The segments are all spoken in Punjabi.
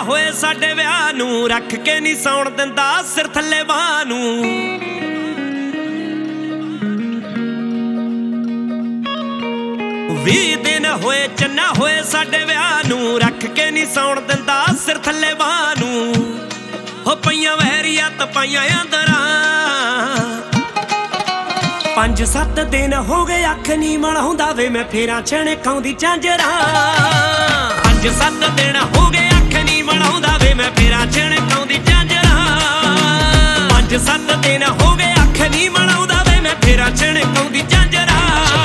ਹੋਏ ਸਾਡੇ ਵਿਆਹ ਨੂੰ, ਰੱਖ ਕੇ ਨਹੀਂ ਸੌਣ ਦਿੰਦਾ ਸਿਰ ਥੱਲੇ ਬਾਹ ਨੂੰ। 20 ਦਿਨ ਹੋਏ ਚੰਨਾ ਹੋਏ ਸਾਡੇ ਵਿਆਹ ਨੂੰ, ਰੱਖ ਕੇ ਨਹੀਂ ਸੌਣ ਦਿੰਦਾ ਸਿਰ ਥੱਲੇ ਬਾਹ ਨੂੰ। ਹੋ ਪਈਆਂ ਵਹਿਰੀਆਂ ਤਪਾਈਆਂ ਅੰਦਰਾਂ, 5-7 ਦਿਨ ਹੋ ਗਏ ਅੱਖ ਨਹੀਂ ਮਲਾਉਂਦਾ ਵੇ ਮੈਂ ਫੇਰਾਂ ਛਣਕਾਉਂਦੀ ਝਾਂਜਰਾਂ। 5-7 ਦਿਨ ਹੋ ਗਏ ਅੱਖ ਨਹੀਂ ਮਲਾਉਂਦਾ ਵੇ ਮੈਂ ਫੇਰਾਂ ਛਣਕਾਉਂਦੀ ਝਾਂਜਰਾਂ। 5-7 ਦਿਨ ਹੋ ਗਏ ਅੱਖ ਨਹੀਂ ਮਲਾਉਂਦਾ ਵੇ ਮੈਂ ਫੇਰਾਂ ਛਣਕਾਉਂਦੀ ਝਾਂਜਰਾਂ।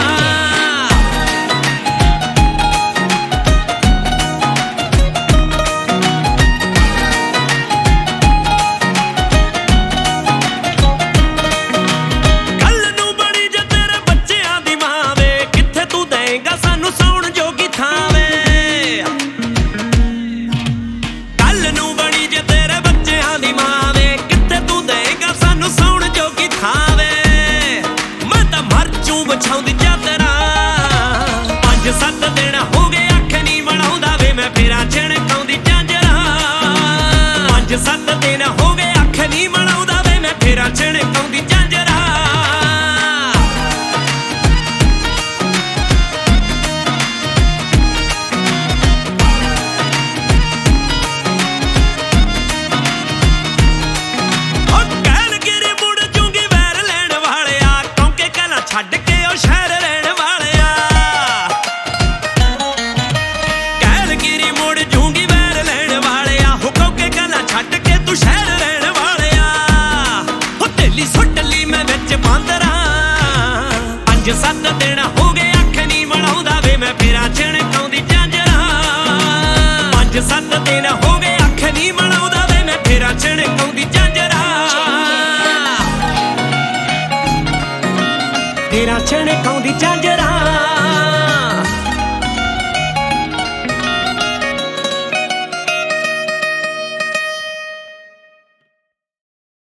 ਸਾਨੂੰ ਸੌਣ ਜੋਗੀ ਥਾਂ ਵੇ, ਕੱਲ ਨੂੰ ਬਣੀ ਜੇ ਤੇਰੇ ਬੱਚਿਆਂ ਦੀ ਮਾਂ ਵੇ, ਕਿੱਥੇ ਤੂੰ ਦੇਗਾ ਸਾਨੂੰ ਸੌਣ ਜੋਗੀ ਥਾਂ ਵੇ। ਮੈਂ ਤਾਂ ਮਰ ਜੂ ਵਿਛਾਉਂਦੀ ਚਾਦਰਾਂ। 5-7 ਦਿਨ ਹੋ ਗਏ ਅੱਖ ਨਹੀਂ ਮਲਾਉਂਦਾ ਵੇ ਮੈਂ ਫੇਰਾਂ ਛਣਕਾਉਂਦੀ ਝਾਂਜਰਾਂ। 5-7 ਦਿਨ ਹੋ ਗਏ ਅੱਖ ਨਹੀਂ ਮਲਾਉਂਦਾ ਵੇ ਮੈਂ ਫੇਰਾਂ ਛਣਕਾਉਂਦੀ ਝਾਂਜਰਾਂ। ਛੱਡ ਕੇ ਉਹ ਸ਼ਹਿਰ ਰਹਿਣ ਵਾਲਿਆ, ਕੈਲਗਰੀ ਮੁੜ ਜੂੰਗੀ ਵੈਰ ਲੈਣ ਵਾਲਿਆ। ਹੋ ਕੌਕੇ ਕਲਾਂ ਛੱਡ ਕੇ ਤੂੰ ਸ਼ਹਿਰ ਰਹਿਣ ਵਾਲਿਆ। ਹੋ ਢੇਲੀ ਸੁੱਟ ਲਈ ਮੈਂ ਵਿੱਚ ਬਾਂਦਰਾਂ। 5-7 ਦਿਨ ਹੋ ਗਏ ਅੱਖ ਨਹੀਂ ਮਲਾਉਂਦਾ ਵੇ ਮੈਂ ਫੇਰਾਂ ਛਣਕਾਉਂਦੀ ਝਾਂਜਰਾਂ। 5-7 ਦਿਨ ਹੋ ਗਏ ਅੱਖ ਨਹੀਂ ਮਲਾਉਂਦਾ ਵੇ ਮੈਂ ਫੇਰਾਂ ਛਣਕਾਉਂਦੀ ਝਾਂਜਰਾਂ। ਫੇਰਾਂ ਛਣਕਾਉਂਦੀ ਝਾਂਜਰਾਂ।